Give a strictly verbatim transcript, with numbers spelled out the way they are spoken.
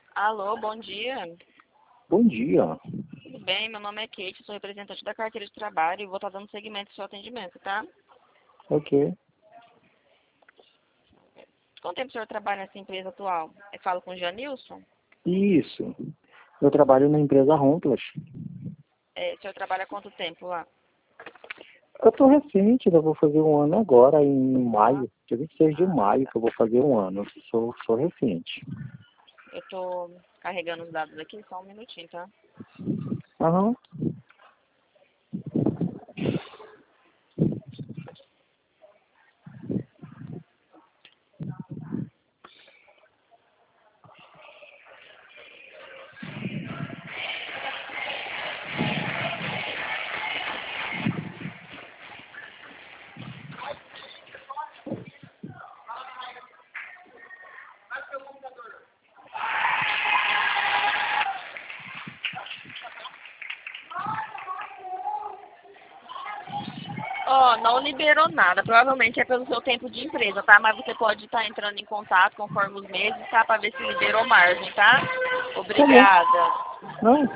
Alô, bom dia. Bom dia. Tudo bem? Meu nome é Kate, sou representante da carteira de trabalho e vou estar dando seguimento ao seu atendimento, tá? Ok. Quanto tempo o senhor trabalha nessa empresa atual? Eu falo com o Janilson? Isso. Eu trabalho na empresa Romplas. É, o senhor trabalha há quanto tempo lá? Eu tô recente, eu vou fazer um ano agora, em maio. Dia vinte e seis de maio que eu vou fazer um ano. Eu sou, sou recente. Eu tô carregando os dados aqui, só um minutinho, tá? Aham. Ó, não liberou nada. Provavelmente é pelo seu tempo de empresa, tá? Mas você pode estar entrando em contato conforme os meses, tá? Pra ver se liberou margem, tá? Tá bom. Obrigada. Não,